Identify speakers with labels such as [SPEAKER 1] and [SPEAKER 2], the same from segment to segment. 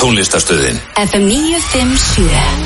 [SPEAKER 1] tónlistarstöðin.
[SPEAKER 2] FM 957.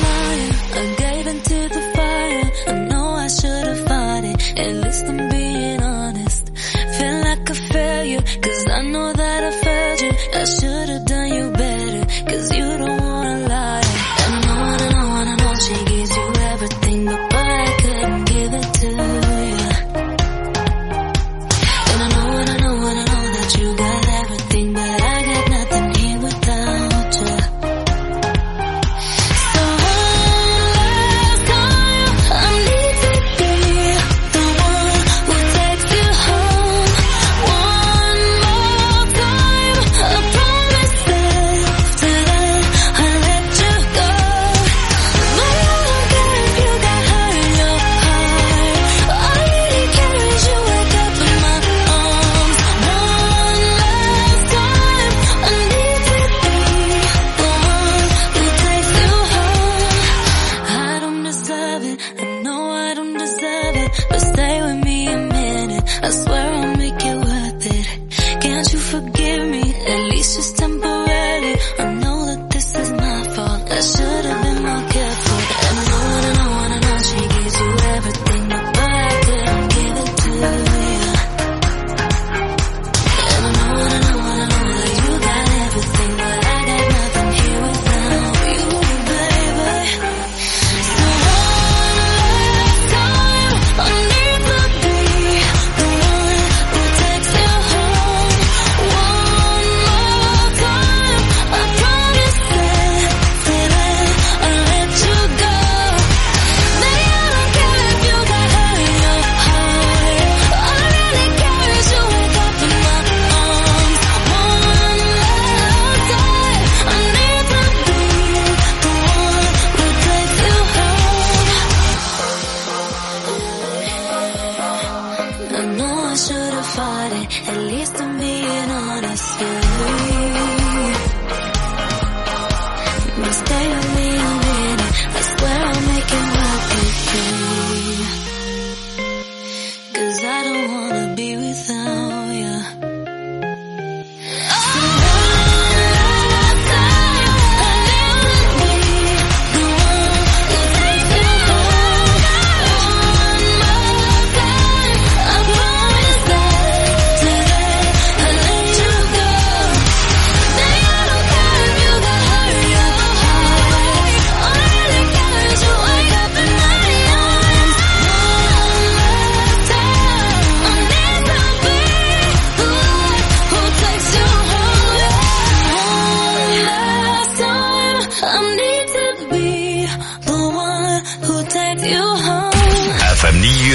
[SPEAKER 1] FM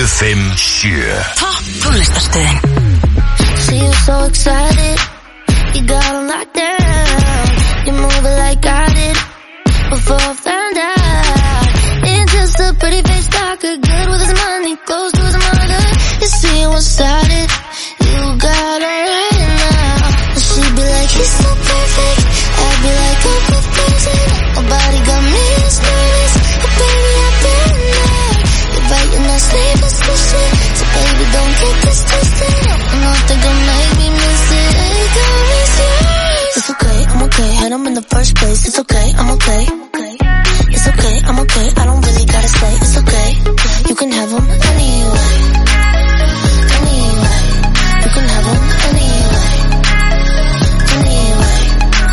[SPEAKER 1] 957.
[SPEAKER 2] Topp tónlistarstöðin.
[SPEAKER 3] See you so excited, you got on lockdown. You move it like I did before I found out. Ain't just a pretty face talker, good with his money, close to his mother. You see what's started, you got her right now. And she'd be like, he's so perfect, I'd be like, oh, perfect. Nobody got me as nervous, oh baby, I've been there. You're biting that sleeveless pussy, so baby, don't get this twisted. Nothing gonna make me miss it, ain't gonna miss yours. It's okay, I'm okay, had him in the first place. It's okay, I'm okay. It's okay, I'm okay, I don't really gotta stay. It's okay, you can have him anyway. Anyway, you can have him anyway. Anyway,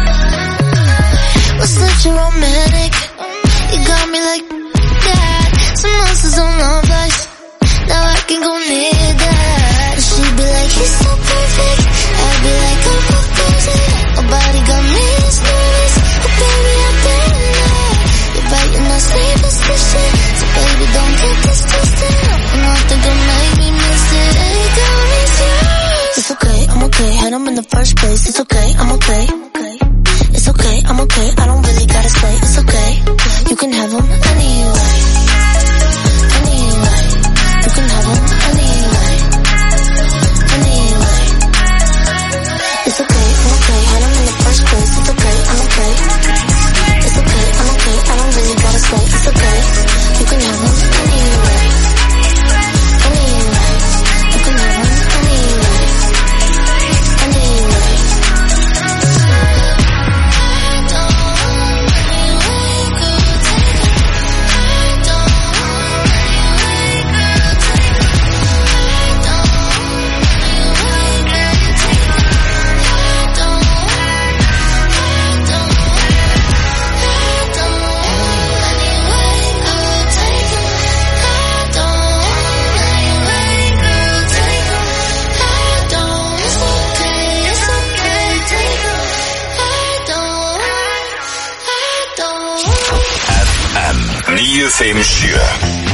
[SPEAKER 3] we're such a romantic, you got me like that. Some monsters on love life, now I can go near that. And she'd be like, he's so perfect, I'd be like, oh, perfect. Nobody got me as nervous, oh baby, I've been there. You're biting that sleeveless pussy, so baby, don't get this twisted. Nothing gonna make me miss it, ain't gonna miss yours. It's okay, I'm okay, had him in the first place. It's okay, I'm okay. It's okay, I'm okay, I don't really gotta stay. It's okay, you can have him anyway. Anyway, you can have him anyway. Anyway, it's okay, I'm okay, had him in the first place. It's okay, I'm okay. It's okay, I'm okay, I don't really gotta stay. It's okay, you can have him anyway. Anyway, you can have him anyway. Anyway,
[SPEAKER 1] 957.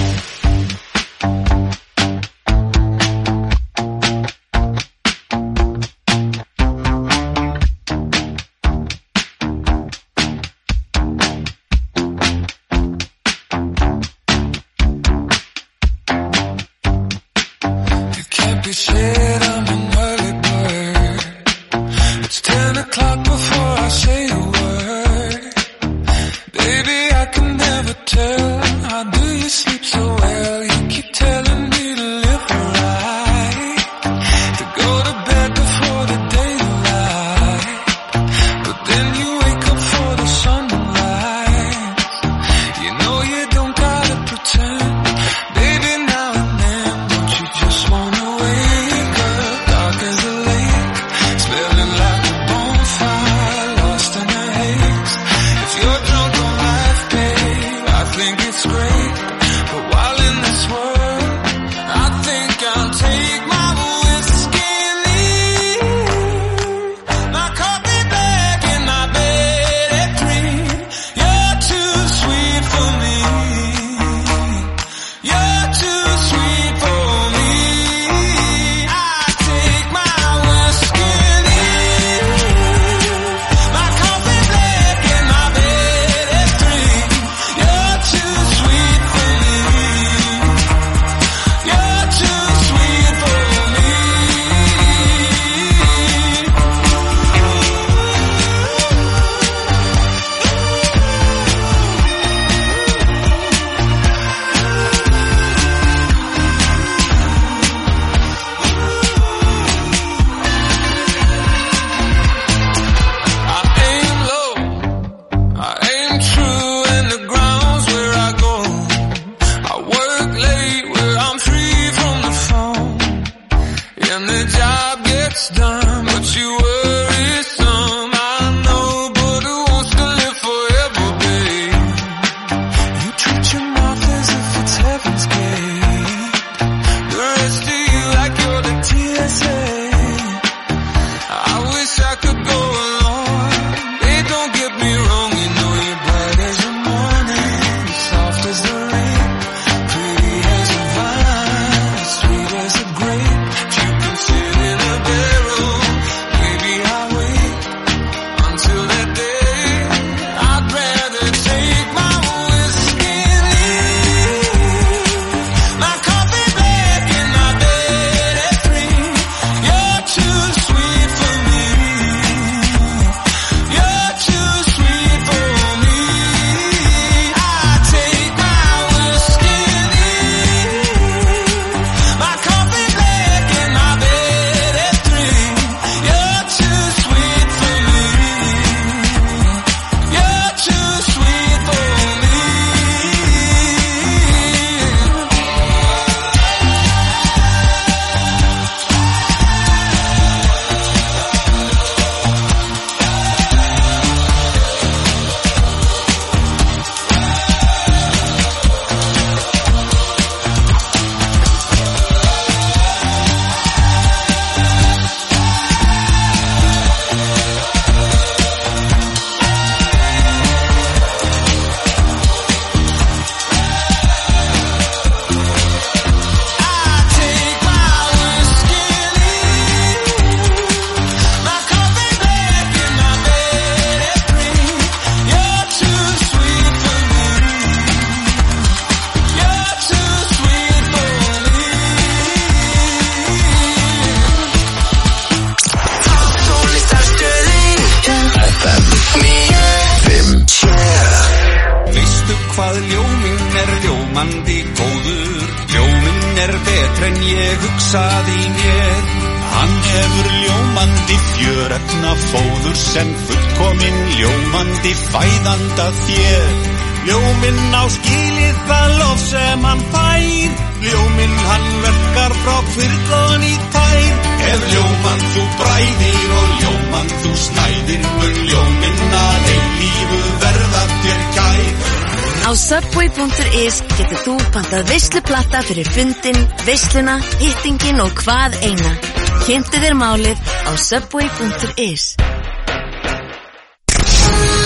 [SPEAKER 2] Á Subway.is getur þú pantað veisluplatta fyrir fundin, veisluna, hittingin og hvað eina. Kynntu þér málið á Subway.is.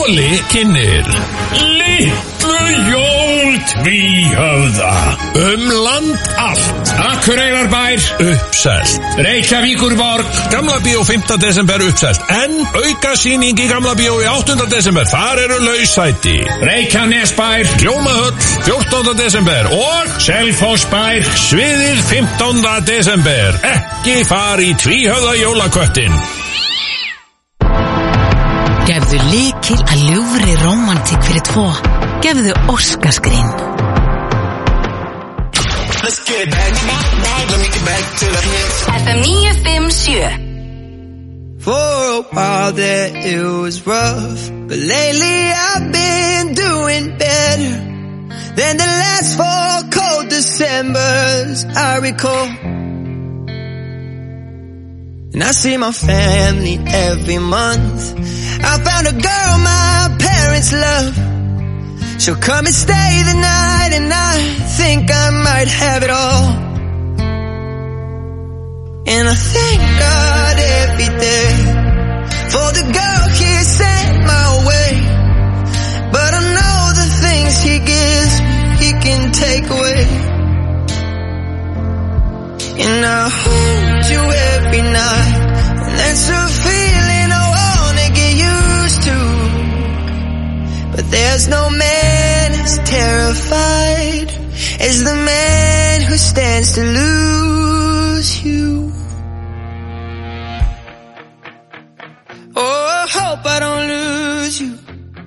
[SPEAKER 4] Óli kynnir Litlu jól tvíhöfða land allt. Akureyrarbær uppselt. Reykjavíkurborg Gamla bíó 5. desember uppselt. En aukasýning í Gamla bíó í 8. desember. Þar eru lausæti. Reykjanesbær Hljómahöll 14. desember og Selfossbær Sviðið 15. desember. Ekki fari í tvíhöfða jólaköttin.
[SPEAKER 5] Gefðu lykil að ljúfri rómantík fyrir tvo. Gefðu Óskarsgrín.
[SPEAKER 6] Let's get back, let me get back to the hits.
[SPEAKER 2] FM 957.
[SPEAKER 7] For a while there it was rough, but lately I've been doing better than the last 4 cold Decembers I recall. And I see my family every month. I found a girl my parents love. She'll come and stay the night, and I think I might have it all. And I thank God every day for the girl He sent my way. But I know the things He gives me, He can take away. And I hold you every night, and that's a feeling I wanna get used to. But there's no man as terrified as the man who stands to lose you. Oh, I hope I don't lose you.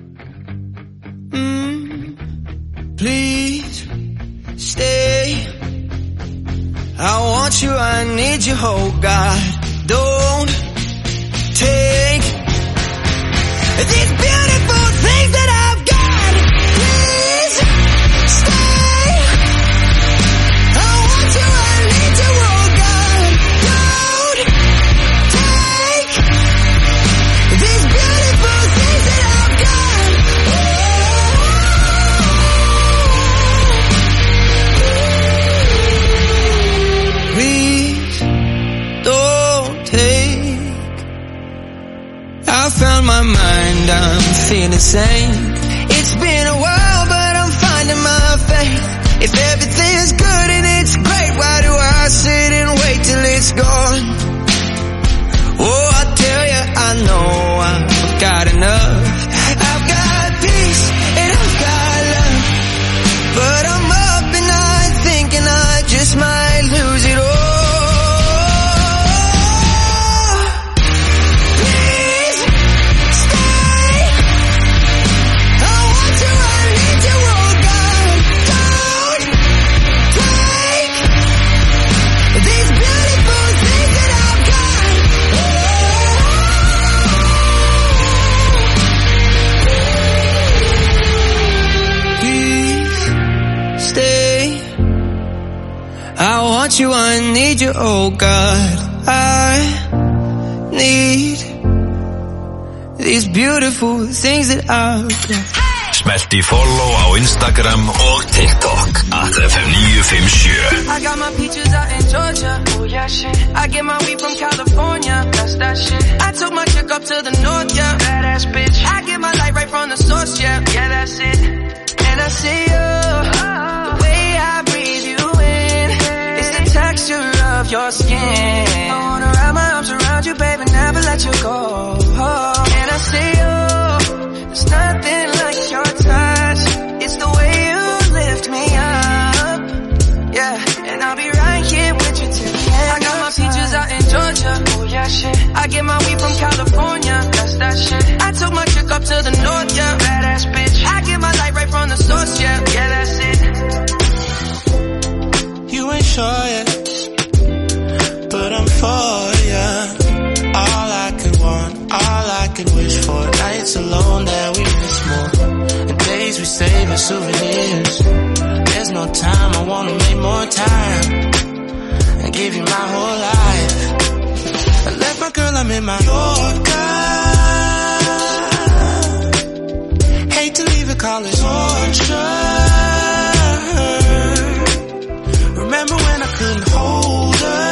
[SPEAKER 7] Please stay. I want you, I need you, oh God. Don't take these beautiful things that I've got. Please stay. I want you, I need you, oh God. Don't take these beautiful things that I've got. Please don't take. I found my mind, I'm feeling sane. It's been a while, but I'm finding my faith. If everything's good and it's great, why do I sit and wait till it's gone? Oh, I tell you, I know I've got enough. I've got peace and I've got love, but I'm up at night thinking I just might lose it all. I want you, I need you, oh God. I need these beautiful things that I've got.
[SPEAKER 1] Smelti follow á Instagram og TikTok @FM957.
[SPEAKER 8] I got my peaches out in Georgia. Oh yeah, shit. I get my weed from California. That's that shit. I took my chick up to the north, yeah. Badass bitch. I get my light right from the source, yeah. Yeah, that's it. And I see you. The way I breathe you in. It's the texture of your skin. I wanna wrap my arms around you, baby, never let you go. Oh. And I see you. There's nothing like your touch. It's the way you lift me up. Yeah, and I'll be right here with you till the end. I got my peaches out in Georgia. Oh yeah, shit. I get my weed from California. That's that shit. I took my chick up to the north, yeah. Badass bitch. I get my light right from the source, yeah. Yeah, that's it.
[SPEAKER 6] You ain't sure yet, but I'm for ya. All I could want, all I could wish for. Nights alone that we miss more, and days we save as souvenirs. There's no time, I wanna make more time and give you my whole life. I left my girl, I'm in my Yorker. Hate to leave it, call it torture. Remember when I couldn't hold her?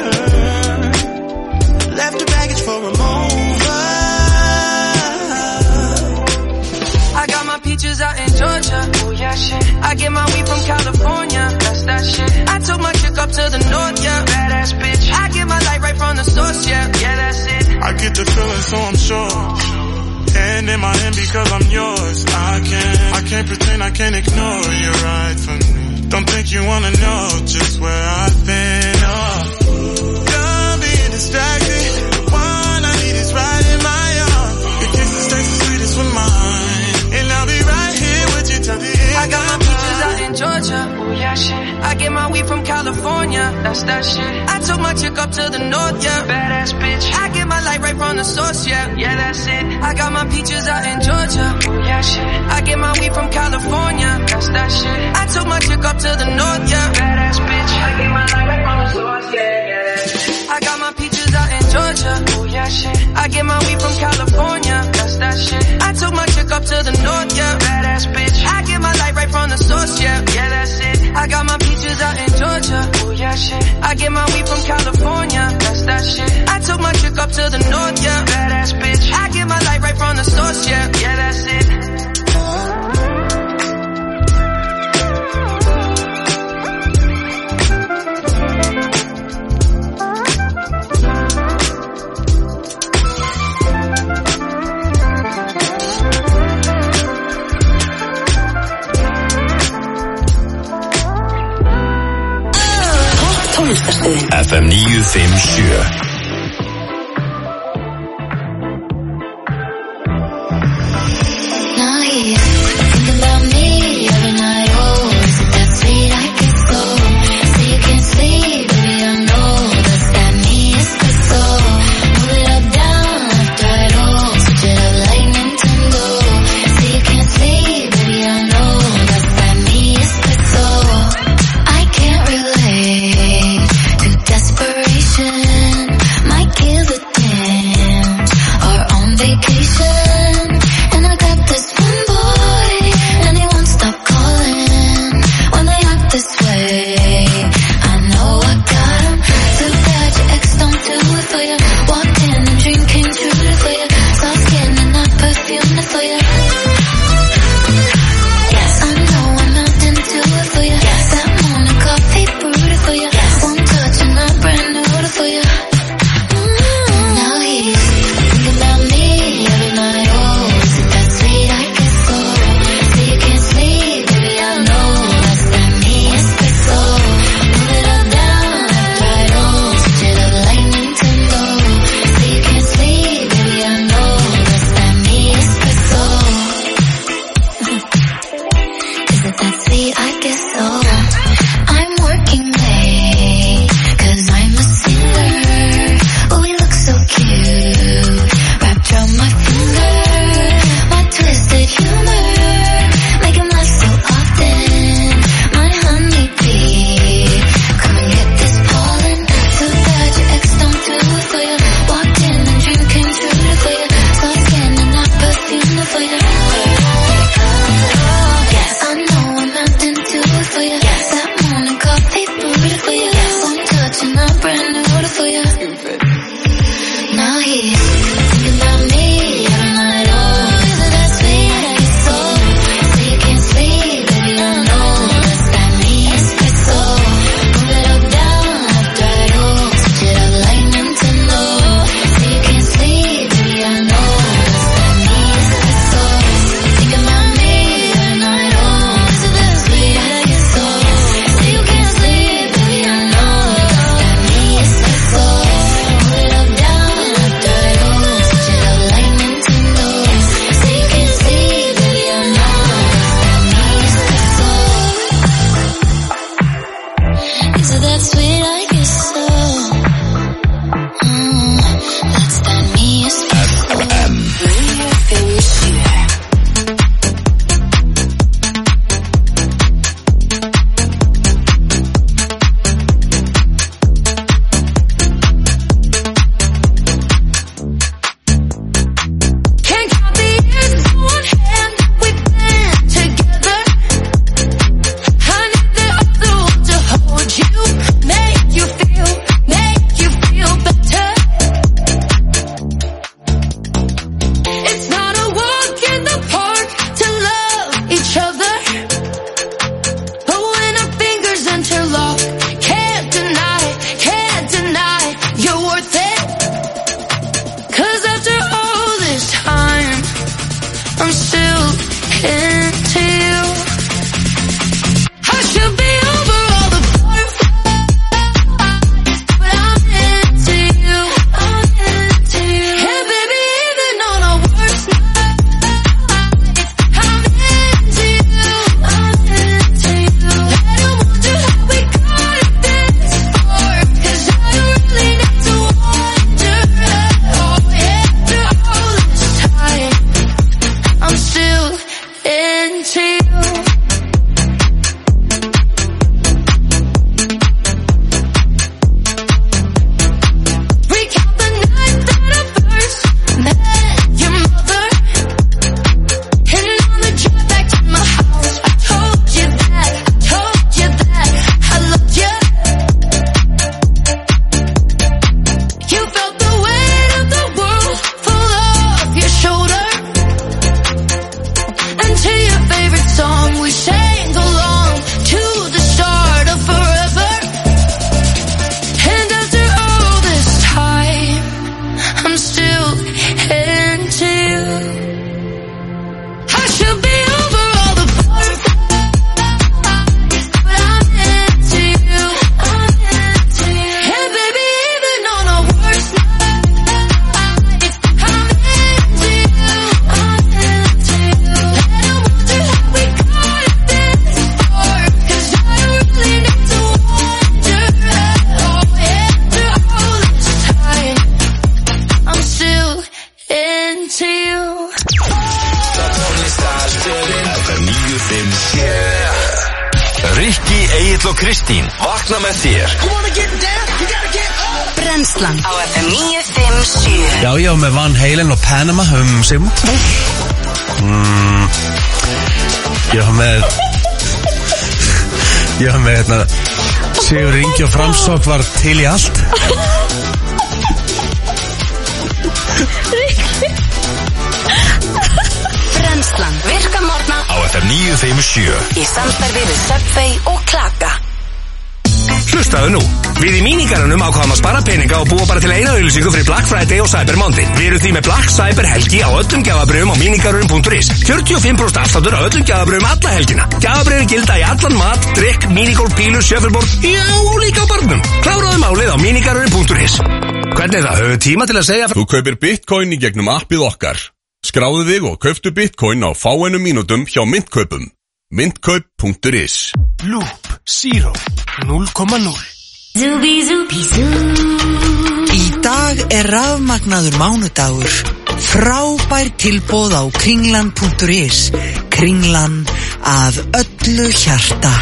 [SPEAKER 6] Left her baggage for a mover.
[SPEAKER 8] get my weed from California, that's that shit. I took my chick up to the north, yeah, badass bitch. I get my light right from the source, yeah, that's it.
[SPEAKER 6] I get the feeling, so I'm sure. And in my hand because I'm yours. I can't pretend, I can't ignore you right from me. Don't think you wanna know just where I've been. Done being distracted. The one I need is right in my arms. The kisses taste the sweetest with mine. And I'll be right here with you till the end.
[SPEAKER 8] I got my peaches out in Georgia, oh yeah shit. I get my weed from California, that's that shit. I took my chick up to the north, yeah, badass bitch. I get my light right from the source, yeah, that's it. I got my peaches out in Georgia, oh yeah shit. I get my weed from California, that's that shit. I took my chick up to the north, yeah, badass bitch. I get my light right from the source, yeah, that's it. I got my peaches out in Georgia, oh yeah shit. I get my weed from California, that's that shit. I took my chick up to the north, yeah, badass bitch. I get my light right from the source, yeah, that's it. I got my peaches out in Georgia, oh yeah shit. I get my weed from California, that's that shit. I took my chick up to the north, yeah, badass bitch. I get my light right from the source, yeah, that's it.
[SPEAKER 1] FM 957.
[SPEAKER 8] to you.
[SPEAKER 1] FM 957 Rikki, Egill og Kristín vakna með þér.
[SPEAKER 2] Brennslan á FM 957.
[SPEAKER 9] Já, ég var með Van Halen og Panama Sigmund. Ég var með Sigur Ingi og Framsók var til í allt.
[SPEAKER 2] Brennslan virka morgna
[SPEAKER 1] Á FM 957
[SPEAKER 2] í samstarfi við Subway og Klaka.
[SPEAKER 10] Hlustaðu nú, við í mínigarunum ákváðum að spara peninga og búa bara til eina auglýsingu fyrir Black Friday og Cyber Monday. Við erum því með Black Cyber helgi á öllum gjafabröfum á mínigarunum.is. 45% afsláttur á öllum gjafabröfum alla helgina. Gjafabröfin gilda í allan mat, drikk, minigolf, pílur, shuffleboard, já og líka á barnum. Kláraðu málið á mínigarunum.is. Hvernig það, höfðu tíma til að segja...
[SPEAKER 11] Þú kaupir Bitcoin í gegnum appið okkar. Skráðu þig og kauftu Bitcoin á fáeinum mínútum hjá Myntkaupum. Myntkaup.is.
[SPEAKER 12] Loop Zero 0,0.
[SPEAKER 5] Í dag rafmagnaður mánudagur. Frábær tilboð á kringlan.is. Kringlan að öllu hjarta.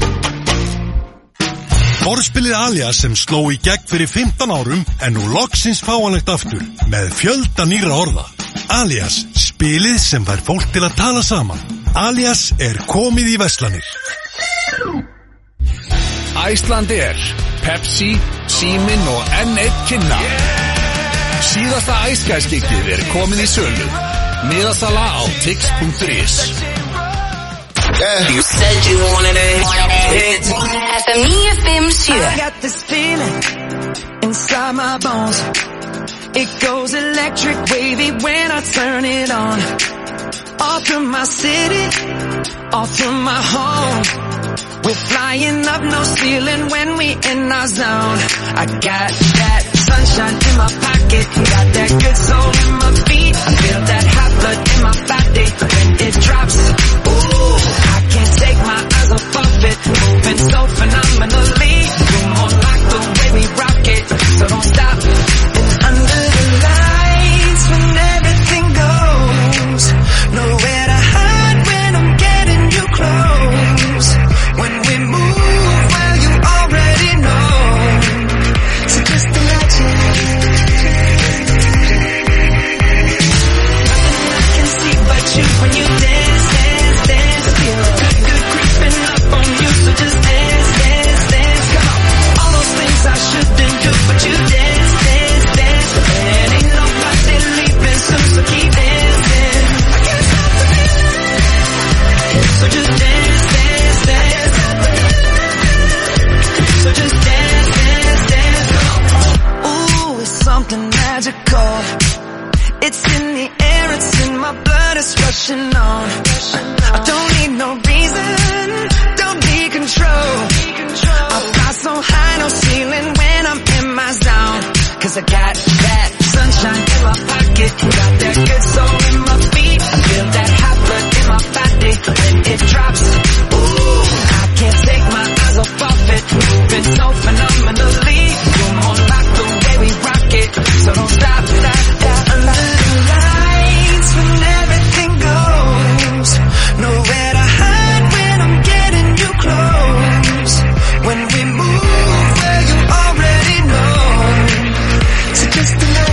[SPEAKER 12] Borðspilið Alias sem sló í gegn fyrir 15 árum en nú loksins fáanlegt aftur með fjölda nýra orða. Alias, spilið sem fær fólk til að tala saman. Alias komið í verslanir.
[SPEAKER 4] Icelandair, Pepsi, Síminn og N1 kynna. Síðasta æskæðskiktið komið í sölu. Miðasala á tix.is.
[SPEAKER 8] You said you wanted it.
[SPEAKER 2] FM 957.
[SPEAKER 8] I got this feeling inside my bones. It goes electric wavy when I turn it on. All through my city, all through my home. We're flying up, no ceiling when we in our zone. I got that sunshine in my pocket, got that good soul in my feet. I feel that hot blood in my body when it drops. Ooh, I can't take my eyes off of it, moving so phenomenally. You're more like the way we rock it, so don't stop. And under the lights when everything goes, nowhere to hide when I'm getting you close. When we move, well you already know. So just imagine nothing I can see but you when you dance, dance, dance. Feel good, good creeping up on you. So just dance, dance, dance. Come on, all those things I shouldn't do, but you dance, dance, dance. And ain't nobody leaving soon, so keep dancing. I can't stop the feeling. So just dance, dance, dance. So just dance, dance, dance. Ooh, it's something magical. It's in the air, it's in my blood, it's rushing on. I don't need no reason, don't need control. I fly so high, no ceiling when I'm in my zone. Cause I got that sunshine in my pocket, got that good soul in my feet. I feel that hot blood in my body when it drops. Ooh, I can't take my eyes off of it, moving so phenomenally. You're more like the way we rock it, so don't stop, stop, stop. Under the lights when everything goes, nowhere to hide when I'm getting you close. When we move, well you already know. So just imagine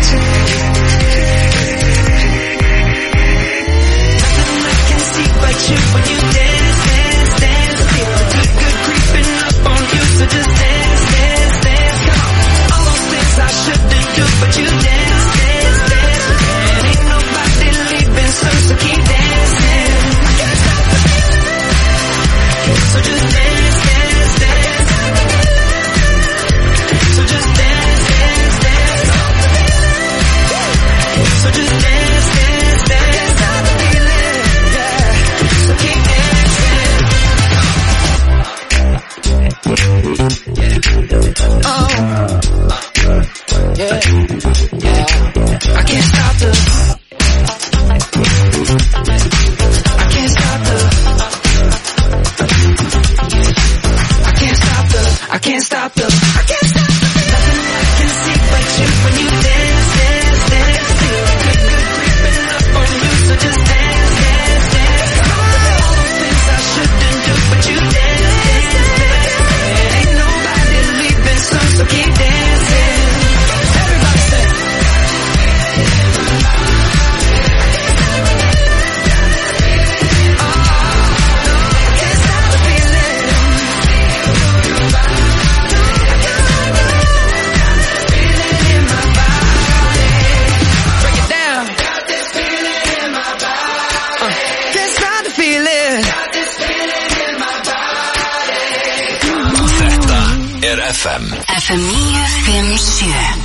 [SPEAKER 1] FM
[SPEAKER 5] FM 957.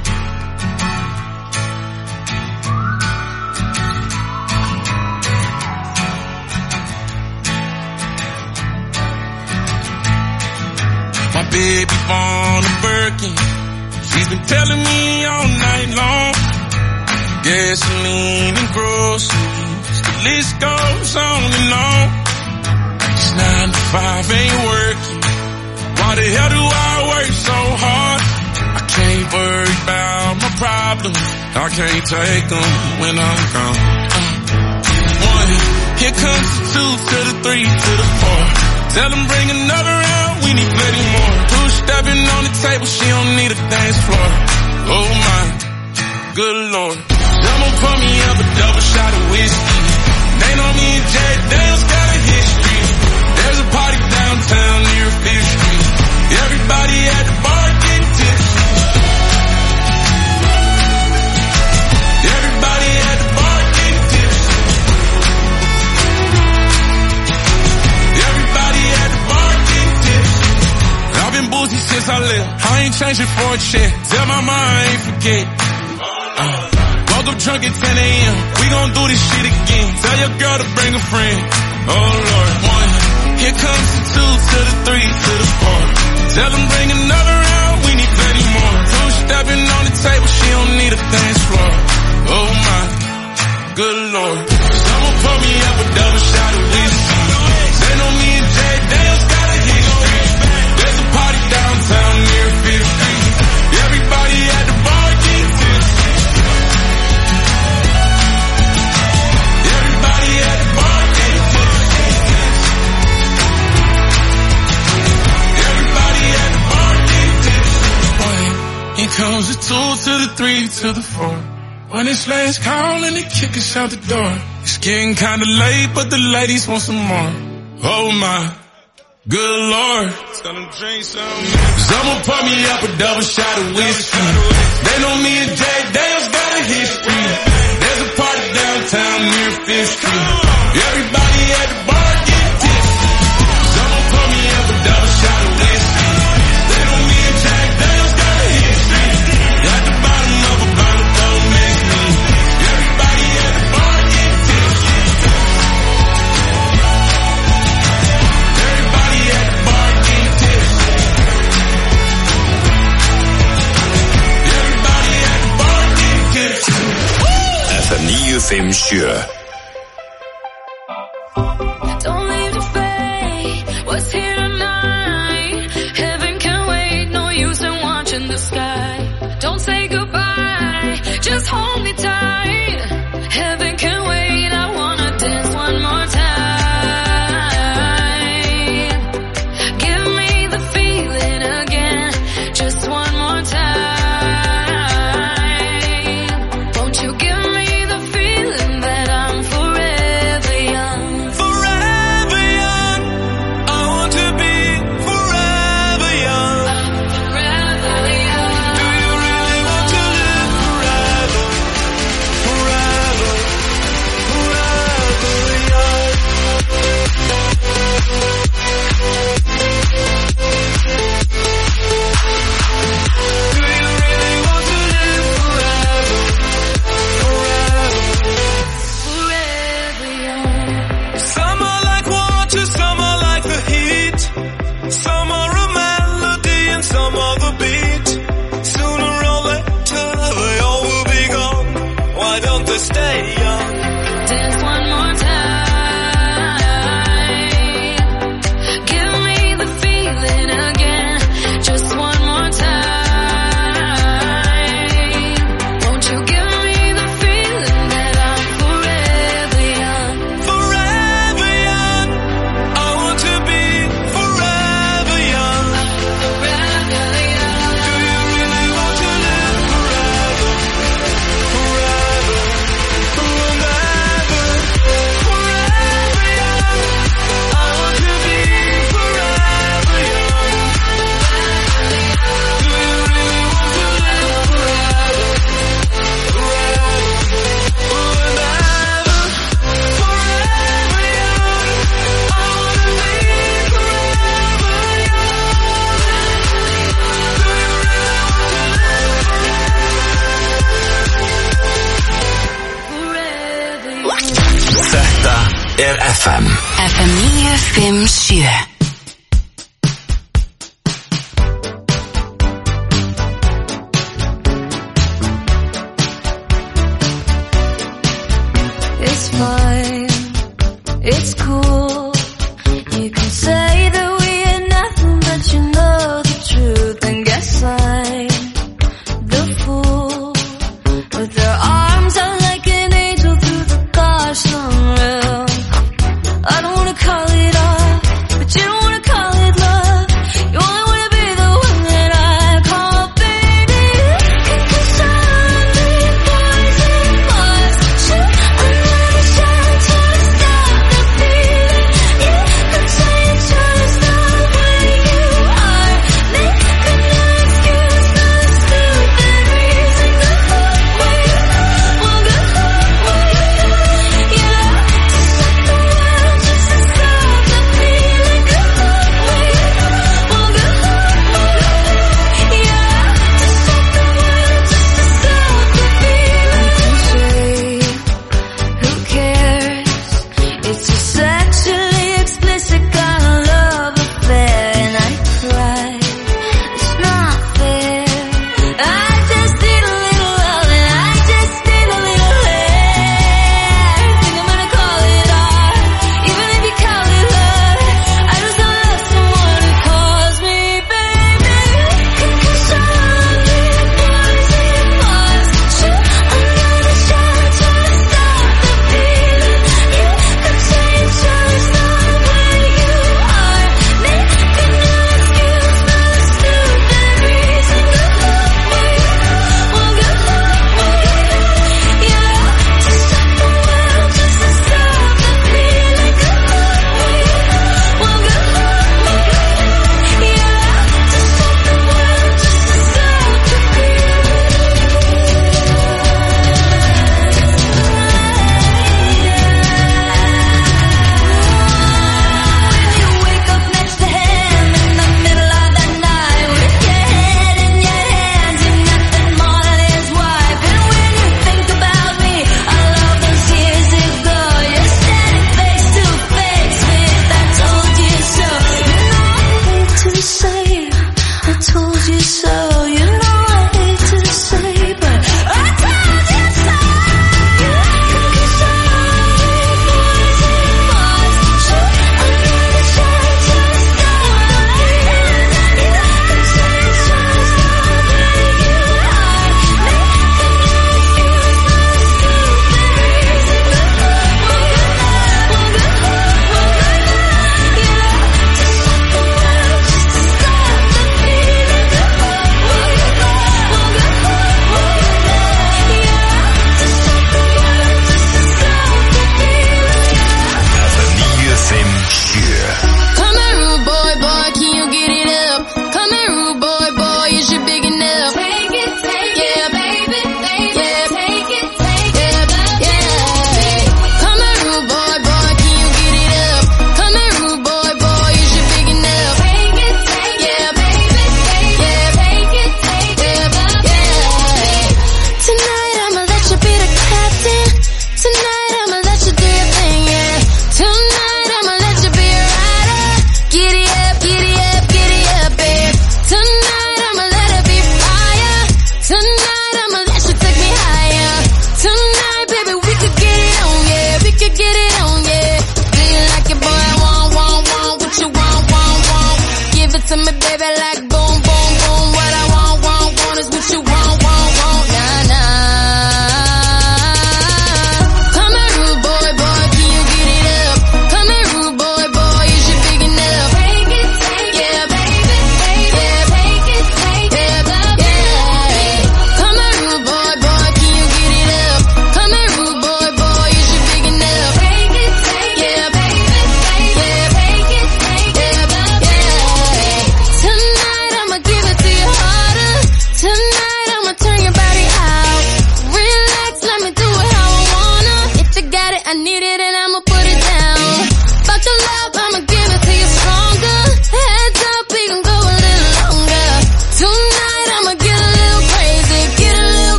[SPEAKER 6] My baby born a Birkin. She's been telling me all night long. Gasoline and groceries, the list goes on and on. It's 9 to 5, ain't working. Why the hell do I work so hard? I can't worry about my problems. I can't take them when I'm gone. 1, here comes the 2 to the 3 to the 4. Tell them bring another round, we need plenty more. 2 stepping on the table, she don't need a dance floor. Oh my, good lord. Someone pour me up a double shot of whiskey. They know me and Jay Daniels got a history. There's a party downtown near 5th Street. Everybody at the bar getting tipsy. Everybody at the bar getting tipsy. Everybody at the bar getting tipsy. I've been boozy since I left. I ain't changing for a check. Tell my mom I ain't forget. Woke up drunk at 10 a.m. We gon' do this shit again. Tell your girl to bring a friend. Oh Lord. 1, here comes the 2 to the 3 to the 4. Tell them bring another round, we need plenty more. 2 stepping on the table, she don't need a dance floor. Oh my, good lord. Someone pour me up a double shot of whiskey. They know me and Jay Daniels got a history. There's a party downtown near 5th Street. Everybody at the bar getting tipsy. Everybody at the bar getting tipsy. Everybody at the bar getting tipsy. 1, here comes the 2 to the 3 to the 4. When it's last call and they kick us out the door. It's getting kinda late, but the ladies want some more. Oh my, good lord. Tell them drink some. Someone pour me up a double shot of whiskey. They know me and Jay Daniels got a history. There's a party downtown near 5th Street. Everybody at the bar getting tipsy. Someone pour me up a double shot of whiskey. They know me and Jay Daniels got a history. At the bottom of a bottle, don't make me. Everybody at the bar getting tipsy. Everybody at the bar getting tipsy. Everybody at the bar getting tipsy.
[SPEAKER 1] FM 957.
[SPEAKER 3] Don't leave the fate. What's here tonight? Heaven can wait. No use in watching the sky. Don't say goodbye. Just hold me tight. Heaven can wait. I wanna dance one more time. Give me the feeling again. Just one more time. Won't you give me the feeling that I'm forever young?
[SPEAKER 6] Forever young. I want to be forever young.
[SPEAKER 3] Forever young.
[SPEAKER 6] Do you really want to live forever? Forever.
[SPEAKER 1] er FM
[SPEAKER 5] FM 957.
[SPEAKER 13] It's fine, it's cool. You can say that we ain't nothing, but you know the truth. And guess I'm the fool with their arms out like an angel through the gosh unreal. I don't wanna call it off, but you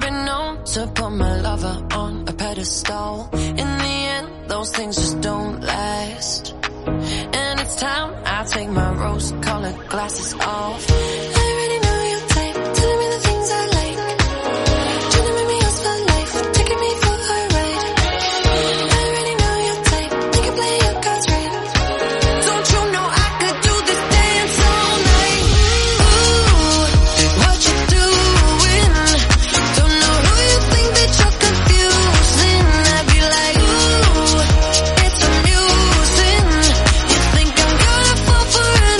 [SPEAKER 8] been known to put my lover on a pedestal. In the end, those things just don't last. And it's time I take my rose-colored glasses off. I already know your type, telling me the things I like. Trying to make me yours for life, taking me for a ride. I already know your type, you can play your cards right. Don't you know I could do this dance all night? Ooh, what you doing? Don't know who you think that you're confusing. I'd be like, ooh, it's amusing. You think I'm gonna fall for an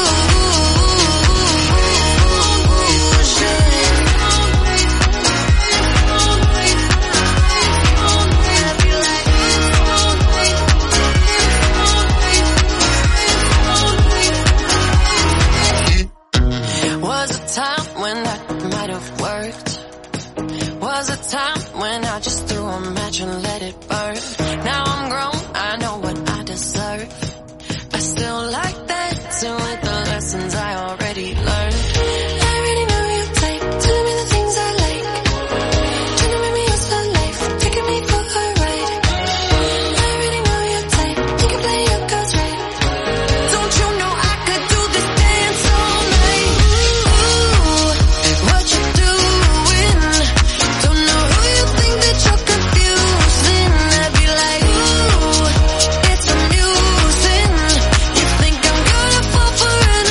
[SPEAKER 8] Was a time when that might have worked. Was a time when I just threw a match and let it burn. Now I'm grown, I know what I deserve. I still like dancing with the lessons I already learned. I already know your type, telling me the things I like. Trying to make me yours for life, taking me for a ride. I already know your type, you can play your cards right. Don't you know I could do this dance all night? Ooh, what you doing? Don't know who you think that you're confusing. I'd be like, ooh, it's amusing. You think I'm gonna fall for an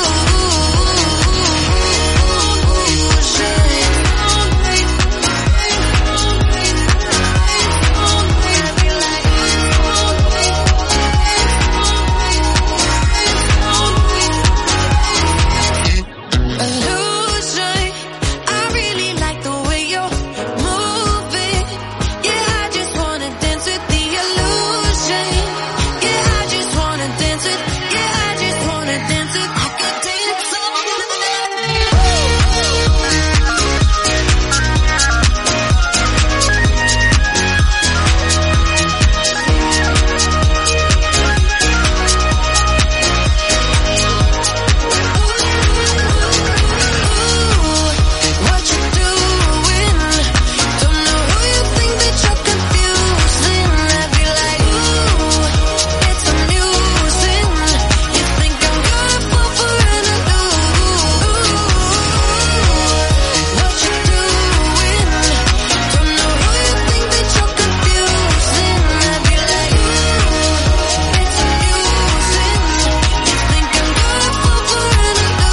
[SPEAKER 8] illusion. I really like the way you're moving. Yeah, I just wanna dance with the illusion. Yeah, I just wanna dance with. Yeah, I just wanna dance with. I could dance all what you doing? Don't know who you think that you're confusing. I'd be like, ooh, it's amusing. You think I'm gonna fall for an what you doing? Don't know who you think that you're confusing. I'd be like, ooh, it's amusing. You think I'm gonna fall for an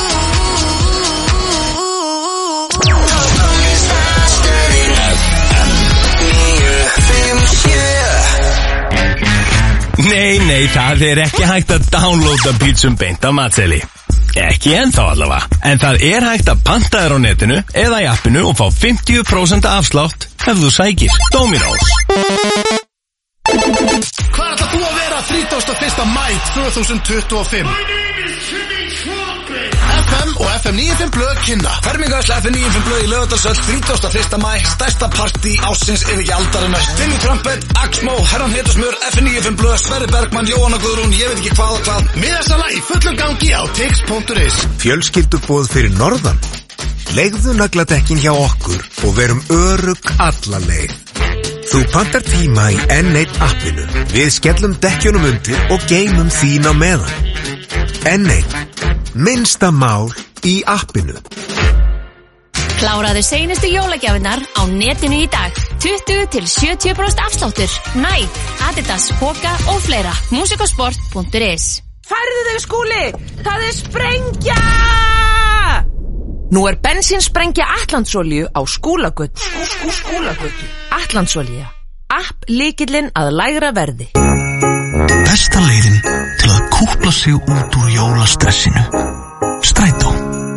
[SPEAKER 10] Nei, það er ekki hægt að downloada pítsum beint á matseðli. Ekki ennþá allavega. En það er hægt að panta þér á netinu eða í appinu og fá 50% afslátt ef þú sækir Dominos.
[SPEAKER 14] Hvar ætlar þú að vera 31. mæ 2025? FM og FM 95 blöð kynna
[SPEAKER 15] Fermingarsla FM 95 blöð í Laugardalshöll 31. mæ, stærsta partí ásins ef ekki aldarinnar. Timmy Trumpet, Axmo, Herran Hetusmjör, FM 95 blöð, Sverri Bergmann, Jóhanna Guðrún, ég veit ekki hvað og hvað.
[SPEAKER 14] Miðasala í fullum gangi á tix.is.
[SPEAKER 16] Fjölskylduboð fyrir norðan. Leigðu nagladekkin hjá okkur og verum örugg alla leið. Þú pantar tíma í N1 appinu. Við skellum dekkjunum undir og geymum þín á meðan. N1. Minnsta mál í appinu.
[SPEAKER 17] Kláraðu seinustu jólagjafinnar á netinu í dag. 20-70% afsláttur. Nike, Adidas, Hoka og fleira. Musikasport.is.
[SPEAKER 18] Færðu þau Skúli, það er sprengja! Nú er bensínsprengja Atlantsolíu á Skúlagötu. Skúlagötu. Atlantsolía. App lykillinn að lægra verði.
[SPEAKER 19] Besta leiðin til að kúpla sig út úr jólastressinu. Strætó.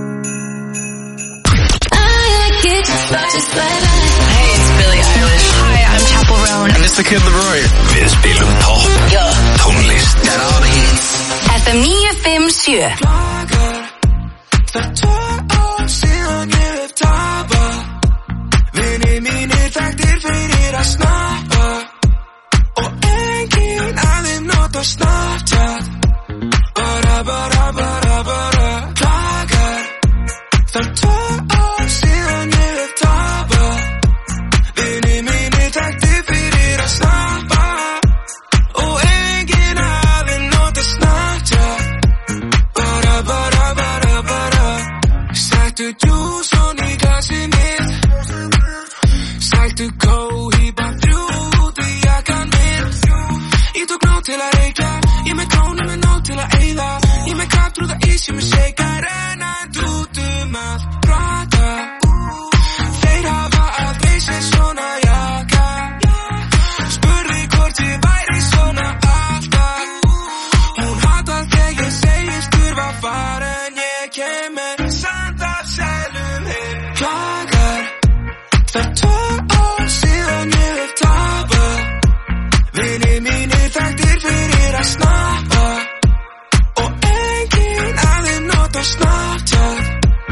[SPEAKER 20] Hey, it's Billie Eilish. Hi, I'm Chappell Roan.
[SPEAKER 19] And it's the Kid Laroi.
[SPEAKER 1] Við spilum topp tónlist.
[SPEAKER 20] Got all the hits. FM 957.
[SPEAKER 6] Það 2 ár síðan ég hef tapað. Vinir mínir þekktir fyrir að snappa. Og enginn af þeim nota Snapchat. Bara klagar. Það 2 ár síðan ég hef tapað.
[SPEAKER 8] Taktu kóhýpa þrjú út í jakkan minn. Ég tók nóg til að reykja, ég með krónu með nóg til að eyða. Ég með kraft through the east, ég með shake að renna út að prata. Þeir hafa aldrei séð svona jakka. Spurði hvort ég væri svona alltaf. Hún hatar þegar ég segist þurfa að fara, en ég kem með sand af selum hinn. Klagar, það 2 ár síðan ég hef tapað. Vinir mínir þekktir fyrir að snappa, og enginn af þeim nota Snapchat.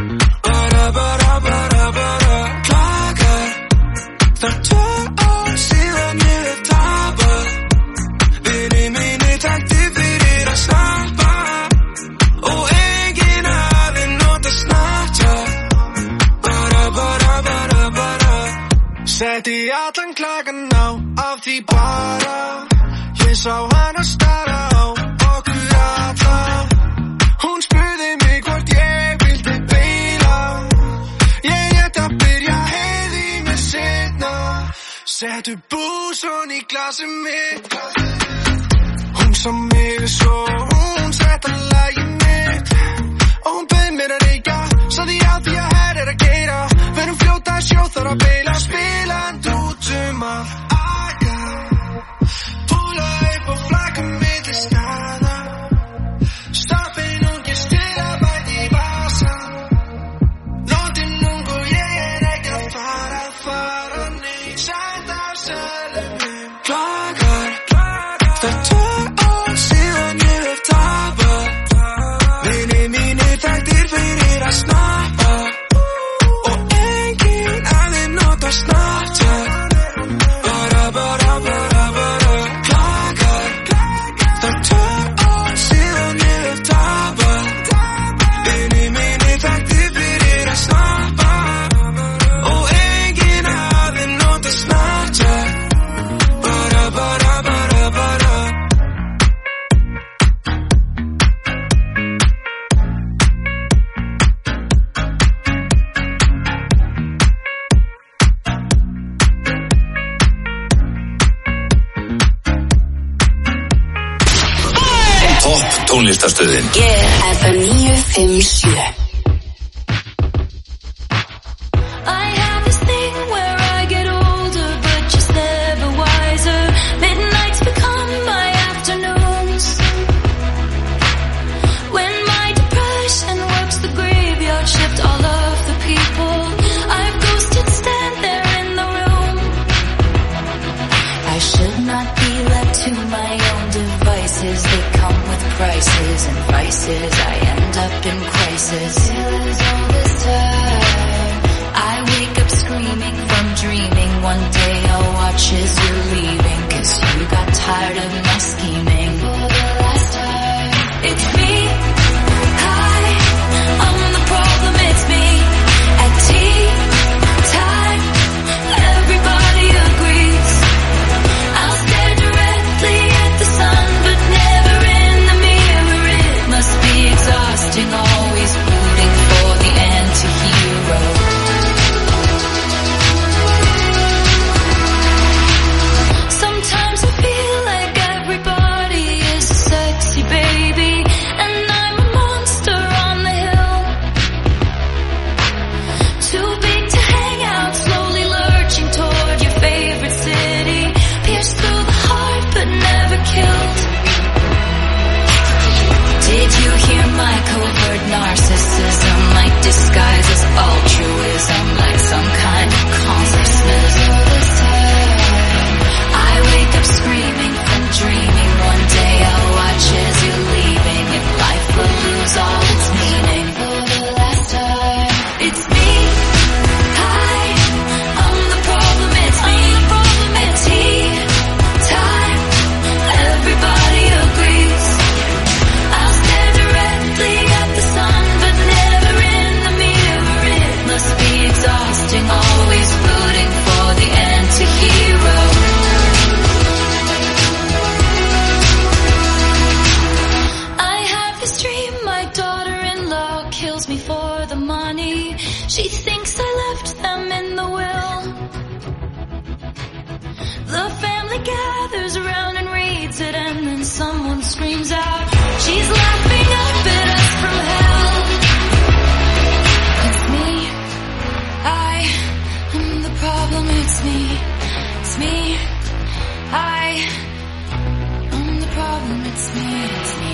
[SPEAKER 8] Klagar, það 2 ár síðan ég hef tapað. Vinir mínir þekktir fyrir að snappa, og enginn af þeim nota Snapchat. Setti allan klagan á, af því bara ég sá hana stara á okkur alla. Hún spurði mig hvort ég vildi beila. Ég rétt að byrja heiði mig seinna. Settu búson í glasið mitt. Hún sá mig svo, hún setta lagið mitt. Og hún bauð mér að reykja, sagði já því að her að gera. Verum fljóta að sjó þar að beila, spilandi út að aga. Púla upp og flagga milli staða. Stoppin ungist til að bæti í vasa. London ung og ég ekki að fara nei. Sætt af selum. Klagar, það 2 ár síðan ég hef tapað. Vinir mínir þekktir fyrir að snappa, og enginn af þeim nota Snapchat. Klagar, það 2 ár síðan ég hef tapað. Vinir mínir þekktir fyrir að snappa, og enginn af þeim nota Snapchat.
[SPEAKER 1] Topp tónlistarstöðin
[SPEAKER 13] FM 957. I have this thing where I get older, but just never wiser. Midnights become my afternoons. When my depression works the graveyard shift, all of the people I've ghosted stand there in the room. I should not be left to my own devices. They come with prices and vices. I end up in crisis. All this time I wake up screaming from dreaming. One day I'll watch as you're leaving, 'cause you got tired of my scheming. For the last time, it's me. Hi, I'm the problem, it's me. At tea time, everybody agrees. I'll stare directly at the sun, but never in the mirror. It must be exhausting, always rooting for the anti-hero. screams out. She's laughing up at us from hell. It's me. I am the problem. It's me. It's me. I am the problem. It's me. It's me.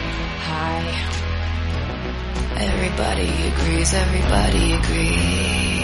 [SPEAKER 13] Hi. Everybody agrees. Everybody agrees.